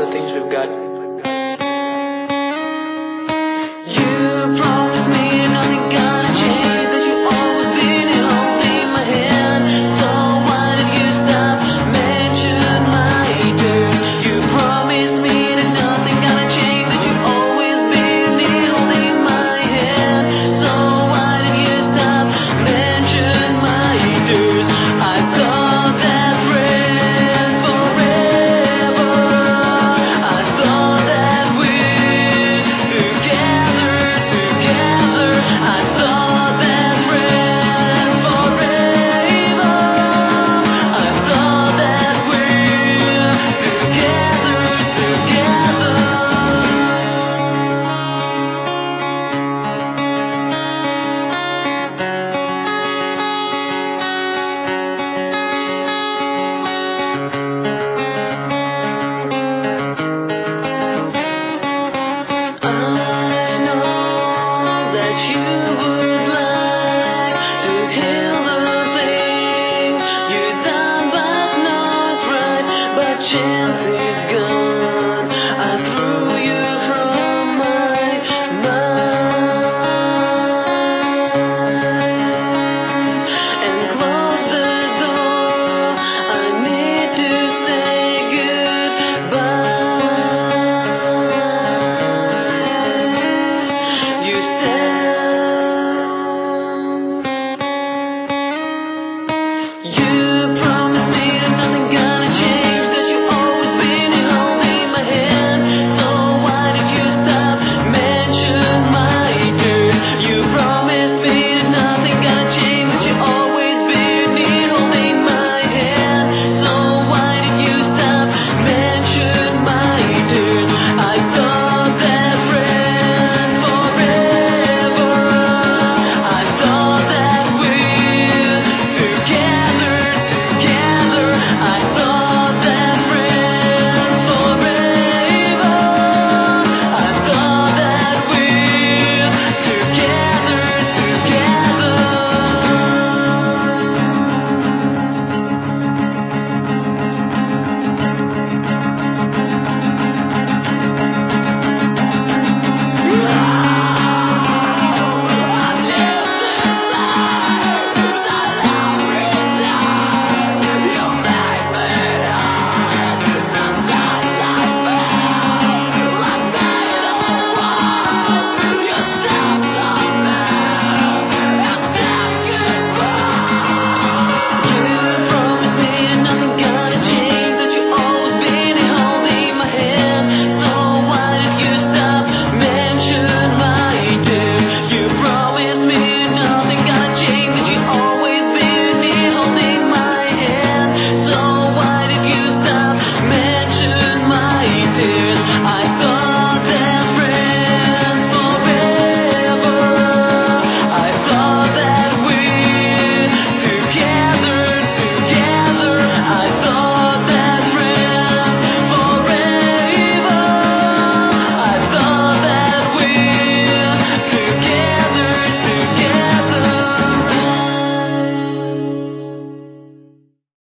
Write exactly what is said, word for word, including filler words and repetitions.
the things we've got. You promised me nothing gonna change, that you always been here holding my hand. So why did you stop mentioning my terms? You promised me that nothing gonna change, that you always been here holding my hand. So why did you stop mentioning my terms? I thought that friends forever. I thought that we're together, together. I thought that friends forever. I thought that we're together, together. I know that you would like to heal the things you've done, but not right. But chance is gone. I threw you from my mind and closed the door. I need to say goodbye. You still, you